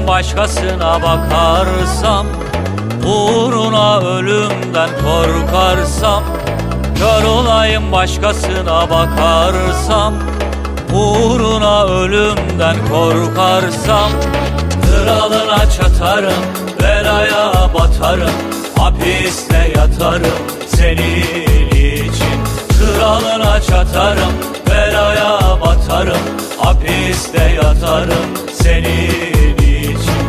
başkasına bakarsam, uğruna ölümden korkarsam, kör olayım başkasına bakarsam, uğruna ölümden korkarsam, kralına çatarım, belaya batarım, hapiste yatarım senin için. Kralına çatarım, belaya batarım, hapiste yatarım senin için.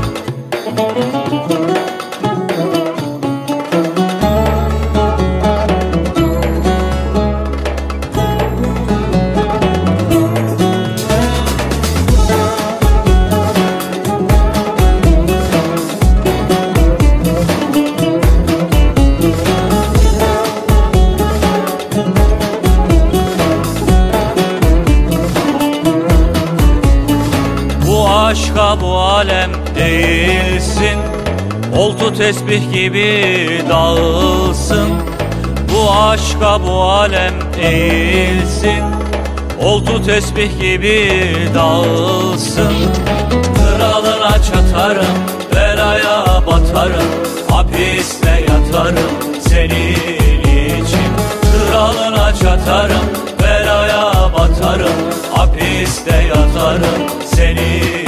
Aşka bu alem değilsin, oltu tesbih gibi dağılsın. Bu aşka bu alem değilsin, oltu tesbih gibi dağılsın. Kralına çatarım, belaya batarım, hapiste yatarım senin için. Kralına çatarım, belaya batarım, hapiste yatarım senin için.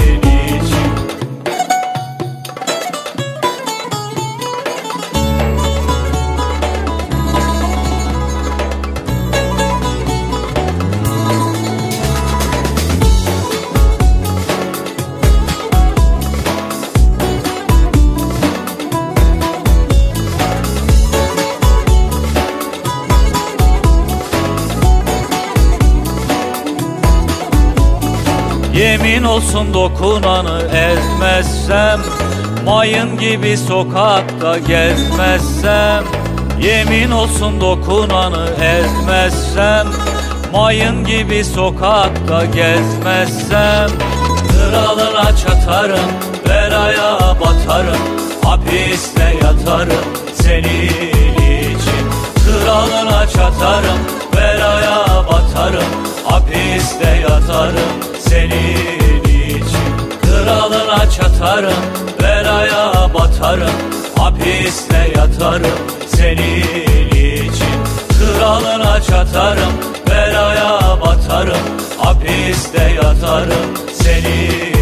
Yemin olsun dokunanı ezmezsem, mayın gibi sokakta gezmezsem. Yemin olsun dokunanı ezmezsem, mayın gibi sokakta gezmezsem. Kralına çatarım, belaya batarım, hapiste yatarım senin için. Kralına çatarım, belaya batarım, hapiste yatarım senin için. Kralına çatarım, belaya batarım, hapiste yatarım senin için. Kralına çatarım, belaya batarım, hapiste yatarım senin için.